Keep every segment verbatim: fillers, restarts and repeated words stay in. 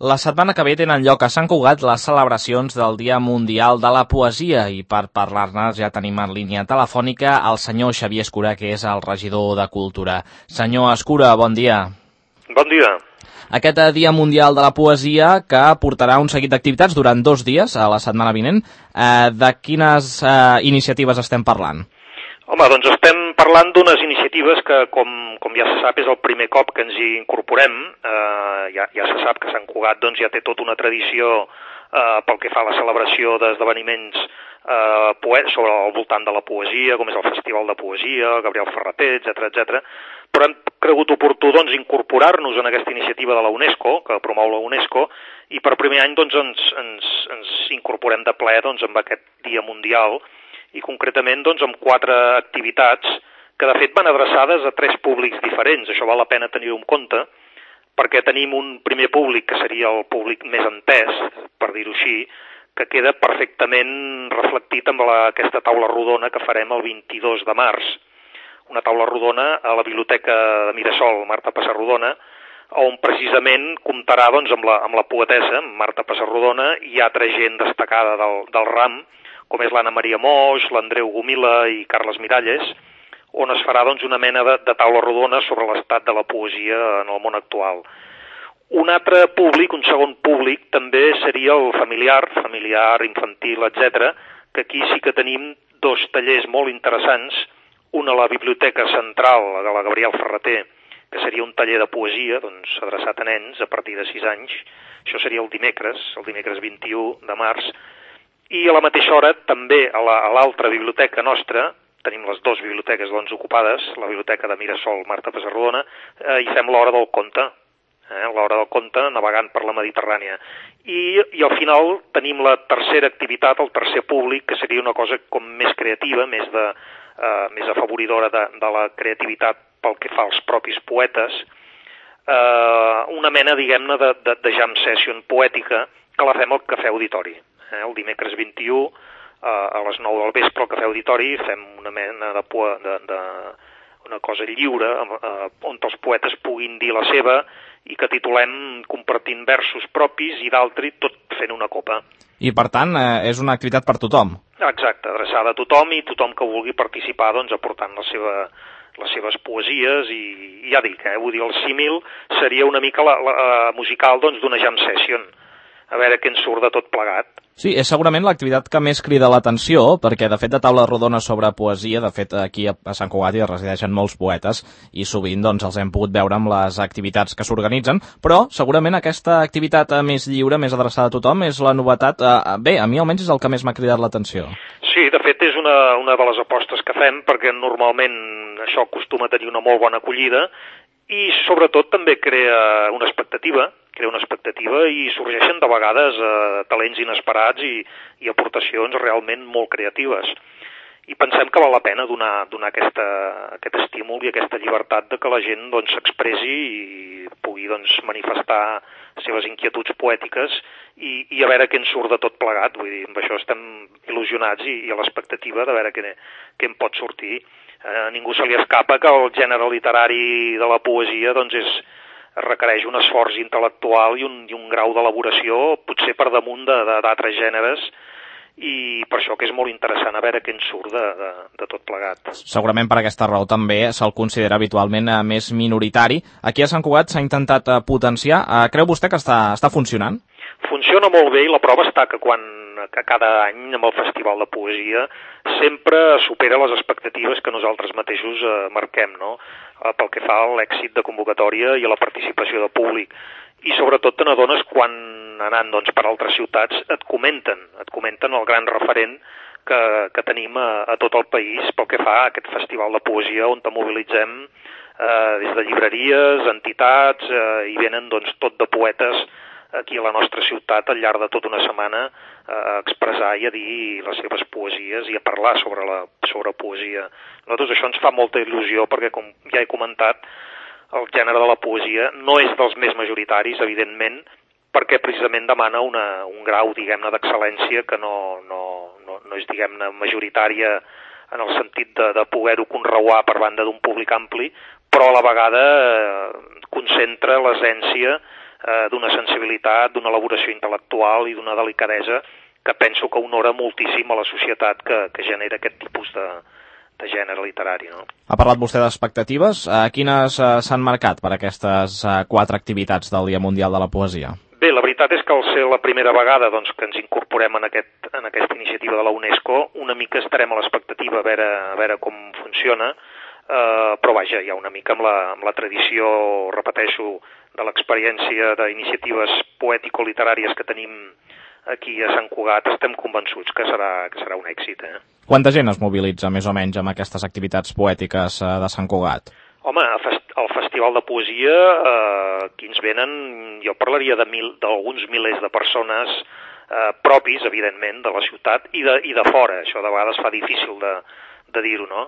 La setmana que ve tenen lloc a Sant Cugat les celebracions del Dia Mundial de la Poesia i per parlar-ne ja tenim en línia telefònica el senyor Xavier Escura, que és el regidor de Cultura. Senyor Escura, bon dia. Bon dia. Aquest Dia Mundial de la Poesia que portarà un seguit d'activitats durant dos dies a la setmana vinent. Eh, de quines eh, iniciatives estem parlant? Home, doncs estem parlant d'unes iniciatives que, com, com ja se sap, és el primer cop que ens hi incorporem. Eh, ja, ja se sap que Sant Cugat doncs, ja té tota una tradició eh, pel que fa a la celebració d'esdeveniments eh, sobre el voltant de la poesia, com és el Festival de Poesia, el Gabriel Ferrater, etcètera, etcètera. Però hem cregut oportú doncs, incorporar-nos en aquesta iniciativa de la UNESCO, que promou la UNESCO, i per primer any doncs, ens, ens, ens incorporem de ple doncs, amb aquest Dia Mundial, i concretament doncs, amb quatre activitats que de fet van adreçades a tres públics diferents. Això val la pena tenir-ho en compte, perquè tenim un primer públic que seria el públic més entès, per dir-ho així, que queda perfectament reflectit amb la, aquesta taula rodona que farem el vint-i-dos de març. Una taula rodona a la Biblioteca de Mirasol, Marta Pessarrodona, on precisament comptarà doncs, amb, la, amb la poetessa, Marta Pessarrodona, i altra gent destacada del, del ram, com és l'Anna Maria Moix, l'Andreu Gomila i Carles Miralles, on es farà doncs, una mena de, de taula rodona sobre l'estat de la poesia en el món actual. Un altre públic, un segon públic, també seria el familiar, familiar, infantil, etcètera, que aquí sí que tenim dos tallers molt interessants, un a la Biblioteca Central de la Gabriel Ferrater, que seria un taller de poesia doncs, adreçat a nens a partir de sis anys. Això seria el dimecres, el dimecres vint-i-u de març, i a la mateixa hora també a l'altra la, biblioteca nostra, tenim les dues biblioteques doncs, ocupades, la biblioteca de Mirasol, Marta Pessarrodona, eh, i fem l'hora del conte, eh, l'hora del conte navegant per la Mediterrània. I, I al final tenim la tercera activitat, el tercer públic, que seria una cosa com més creativa, més, de, eh, més afavoridora de, de la creativitat pel que fa als propis poetes, eh, una mena, diguem-ne, de, de, de jam session poètica que la fem al Cafè Auditori. El dimecres vint-i-u, eh, a les nou del vespre, al Cafè Auditori, fem una mena de, de, de una cosa lliure, eh, on els poetes puguin dir la seva i que titulem compartint versos propis i d'altri, tot fent una copa. I, per tant, eh, és una activitat per tothom. Exacte, adreçada a tothom i tothom que vulgui participar, doncs, aportant la seva, les seves poesies i, i ja dic, eh, vull dir, el símil seria una mica la, la, la musical doncs, d'una jam session. A veure què ens surt de tot plegat. Sí, és segurament l'activitat que més crida l'atenció, perquè de fet de taula rodona sobre poesia, de fet aquí a Sant Cugat hi resideixen molts poetes i sovint doncs, els hem pogut veure amb les activitats que s'organitzen, però segurament aquesta activitat més lliure, més adreçada a tothom, és la novetat, eh, bé, a mi almenys és el que més m'ha cridat l'atenció. Sí, de fet és una, una de les apostes que fem, perquè normalment això acostuma a tenir una molt bona acollida i sobretot també crea una expectativa, crea una expectativa i sorgeixen de vegades eh, talents inesperats i, i aportacions realment molt creatives. I pensem que val la pena donar, donar aquesta, aquest estímul i aquesta llibertat de que la gent doncs, s'expressi i pugui doncs, manifestar les seves inquietuds poètiques i, i a veure què en surt de tot plegat. Vull dir, amb això estem il·lusionats i, i a l'expectativa de veure què, què en pot sortir. Eh, a ningú se li escapa que el gènere literari de la poesia doncs, és requereix un esforç intel·lectual i un, i un grau d'elaboració potser per damunt d'altres gèneres i per això que és molt interessant a veure què en surt de, de, de tot plegat. Segurament per aquesta raó també se'l considera habitualment més minoritari. Aquí a Sant Cugat s'ha intentat potenciar. Creu vostè que està, està funcionant? Funciona molt bé i la prova està que quan que cada any amb el Festival de Poesia sempre supera les expectatives que nosaltres mateixos eh, marquem, no? Eh, pel que fa a l'èxit de convocatòria i a la participació de públic. I sobretot te n'adones quan anant doncs, per altres ciutats et comenten, et comenten el gran referent que, que tenim a, a tot el país pel que fa a aquest Festival de Poesia on te mobilitzem eh, des de llibreries, entitats eh, i venen doncs, tot de poetes aquí a la nostra ciutat al llarg de tota una setmana a expressar i a dir les seves poesies i a parlar sobre la sobre poesia. A nosaltres això ens fa molta il·lusió perquè, com ja he comentat, el gènere de la poesia no és dels més majoritaris, evidentment, perquè precisament demana una, un grau, diguem-ne, d'excel·lència que no, no, no, no és, diguem-ne, majoritària en el sentit de, de poder-ho conreuar per banda d'un públic ampli, però a la vegada eh, concentra l'essència eh, d'una sensibilitat, d'una elaboració intel·lectual i d'una delicadesa que penso que honora moltíssim a la societat que, que genera aquest tipus de, de gènere literari. No? Ha parlat vostè d'expectatives. Eh, quines eh, s'han marcat per aquestes eh, quatre activitats del Dia Mundial de la Poesia? Bé, la veritat és que al ser la primera vegada doncs, que ens incorporem en, aquest, en aquesta iniciativa de la UNESCO, una mica estarem a l'expectativa a veure, a veure com funciona, eh, però vaja, ja una mica amb la, amb la tradició, repeteixo, de l'experiència d'iniciatives poètico-literàries que tenim aquí a Sant Cugat, estem convençuts que serà, que serà un èxit. Eh? Quanta gent es mobilitza, més o menys, amb aquestes activitats poètiques eh, de Sant Cugat? Home, al Festival de Poesia, eh, aquí ens venen, jo parlaria de mil, d'alguns milers de persones eh, propis, evidentment, de la ciutat i de, i de fora. Això de vegades fa difícil de, de dir-ho, no?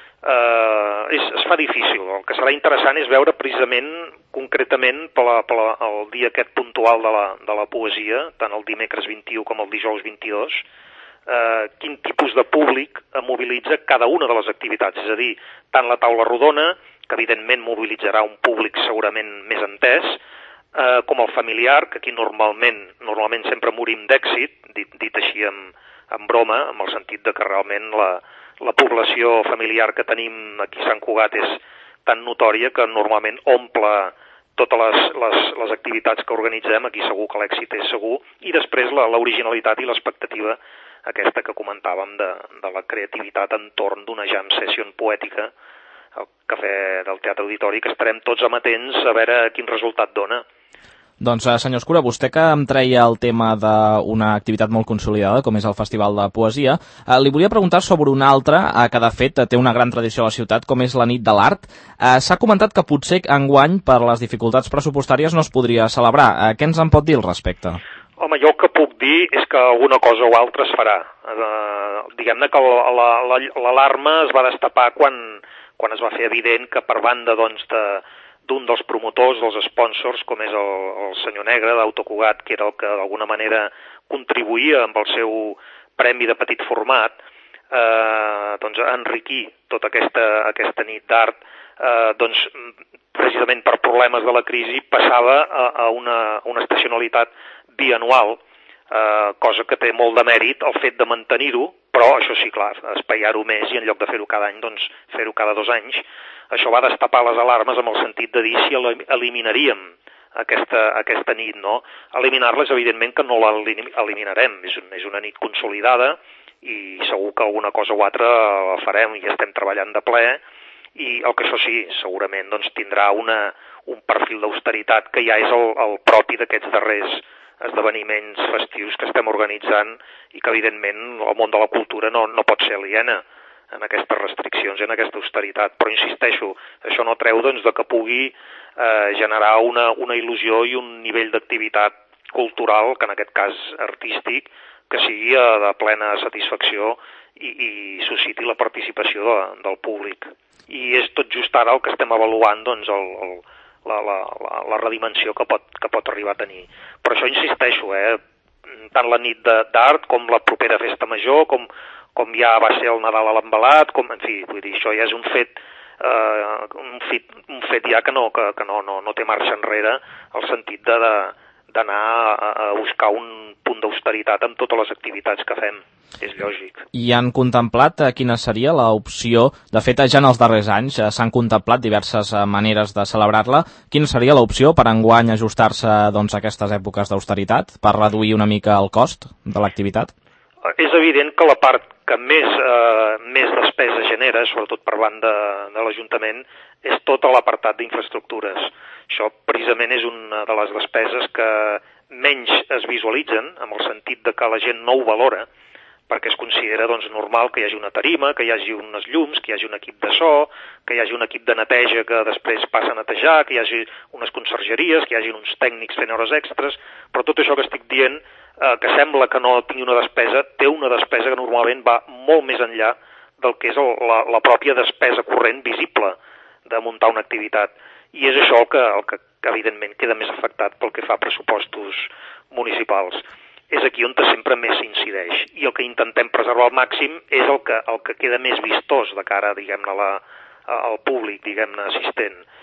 Eh, és, es fa difícil. El que serà interessant és veure precisament, concretament, per la, per la, el dia aquest puntual de la, de la poesia, tant el dimecres vint-i-u com el dijous vint-i-dos, eh, quin tipus de públic mobilitza cada una de les activitats. És a dir, tant la taula rodona, que evidentment mobilitzarà un públic segurament més entès, eh, com el familiar, que aquí normalment normalment sempre morim d'èxit, dit, dit així amb, amb broma, amb el sentit de que realment la, la població familiar que tenim aquí a Sant Cugat és tan notòria que normalment omple totes les, les, les activitats que organitzem, aquí segur que l'èxit és segur, i després l'originalitat i l'expectativa aquesta que comentàvem de, de la creativitat entorn d'una jam session poètica al Cafè del Teatre Auditori, que estarem tots amatents a veure quin resultat dona. Doncs, senyor Escura, vostè que em treia el tema d'una activitat molt consolidada, com és el Festival de Poesia, eh, li volia preguntar sobre una altra, eh, que de fet té una gran tradició a la ciutat, com és la Nit de l'Art. Eh, S'ha comentat que potser enguany, per les dificultats pressupostàries, no es podria celebrar. Eh, què ens en pot dir al respecte? Home, jo el que puc dir és que alguna cosa o altra es farà. Eh, diguem-ne que l'alarma es va destapar quan, quan es va fer evident que per banda doncs, de, d'un dels promotors, dels sponsors, com és el, el senyor Negre d'Autocugat, que era el que d'alguna manera contribuïa amb el seu premi de petit format, eh, doncs, a enriquir tota aquesta, aquesta nit d'art, eh, doncs, precisament per problemes de la crisi, passava a, a una, una estacionalitat bianual, eh, cosa que té molt de mèrit el fet de mantenir-ho, però això sí, clar, espaiar-ho més i en lloc de fer-ho cada any, doncs fer-ho cada dos anys. Això va destapar les alarmes amb el sentit de dir si eliminaríem aquesta, aquesta nit, no? Eliminar-la és evidentment que no l'eliminarem, és, un, és una nit consolidada i segur que alguna cosa o altra la farem i estem treballant de ple, i el que això sí, segurament doncs, tindrà una, un perfil d'austeritat que ja és el, el propi d'aquests darrers esdeveniments festius que estem organitzant i que evidentment el món de la cultura no, no pot ser aliena en aquestes restriccions i en aquesta austeritat. Però insisteixo, això no treu doncs, de que pugui eh, generar una, una il·lusió i un nivell d'activitat cultural, que en aquest cas artístic, que sigui eh, de plena satisfacció i, i susciti la participació de, del públic. I és tot just ara el que estem avaluant doncs, el, el, la, la, la, la redimensió que pot, que pot arribar a tenir. Per això insisteixo, eh, tant la nit d'art com la propera festa major, com, com ja va ser el Nadal a l'Embalat, com, en fi, vull dir, això ja és un fet, eh, un fet, un fet ja que no, que, que no, no, no té marxa enrere, el sentit de, de, d'anar a, a buscar un punt d'austeritat amb totes les activitats que fem. És lògic. I han contemplat eh, quina seria l'opció? De fet, ja en els darrers anys eh, s'han contemplat diverses eh, maneres de celebrar-la. Quina seria l'opció per enguany ajustar-se doncs, a aquestes èpoques d'austeritat, per reduir una mica el cost de l'activitat? És evident que la part que més, eh, més despesa genera, sobretot per banda de, de l'Ajuntament, és tot l'apartat d'infraestructures. Això precisament és una de les despeses que menys es visualitzen, amb el sentit de que la gent no ho valora, perquè es considera doncs, normal que hi hagi una tarima, que hi hagi unes llums, que hi hagi un equip de so, que hi hagi un equip de neteja que després passa a netejar, que hi hagi unes consergeries, que hi hagi uns tècnics fent hores extres, però tot això que estic dient, eh, que sembla que no tingui una despesa, té una despesa que normalment va molt més enllà del que és el, la, la pròpia despesa corrent visible de muntar una activitat. I és això el que, el que evidentment queda més afectat pel que fa a pressupostos municipals. És aquí on sempre més s'incideix. I el que intentem preservar al màxim és el que, el que queda més vistós de cara, diguem-ne, la, al públic, diguem-ne, assistent.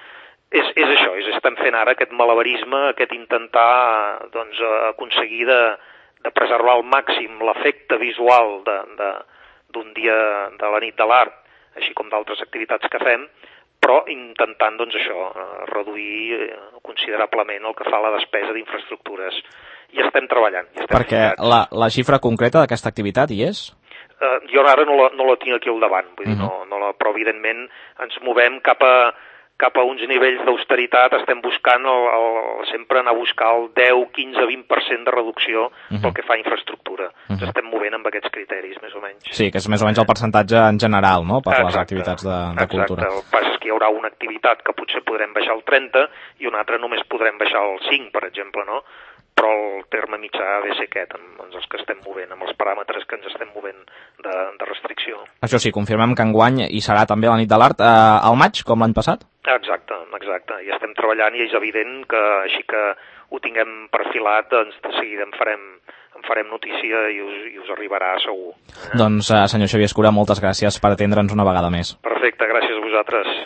És, és això, és, estem fent ara aquest malabarisme, aquest intentar doncs, aconseguir de, de preservar al màxim l'efecte visual de, de, d'un dia de la nit de l'art, així com d'altres activitats que fem, però intentant doncs, això, reduir considerablement el que fa la despesa d'infraestructures. I estem treballant. I estem Perquè la, la xifra concreta d'aquesta activitat hi és? Uh, jo ara no la, no la tinc aquí al davant, vull dir, uh-huh. no, no la, però evidentment ens movem cap a, cap a uns nivells d'austeritat, estem buscant el, el, sempre anar a buscar el deu, quinze, vint per cent de reducció uh-huh. pel que fa a infraestructura. Uh-huh. Ens estem movent amb aquests criteris, més o menys. Sí, que és més o menys el percentatge en general, no?, per exacte, les activitats de, de exacte. cultura. El que passa és que hi haurà una activitat que potser podrem baixar el trenta i una altra només podrem baixar el cinc, per exemple, no? Però el terme mitjà ha de ser aquest, amb els que estem movent, amb els paràmetres que ens estem movent de, de restricció. Això sí, confirmem que enguany hi serà també la nit de l'art eh, al maig, com l'any passat? Exacte, exacte. I estem treballant i és evident que així que ho tinguem perfilat, doncs de seguida en farem, en farem notícia i us, i us arribarà segur. Eh? Doncs, eh, senyor Xavier Escura, moltes gràcies per atendre'ns una vegada més. Perfecte, gràcies a vosaltres.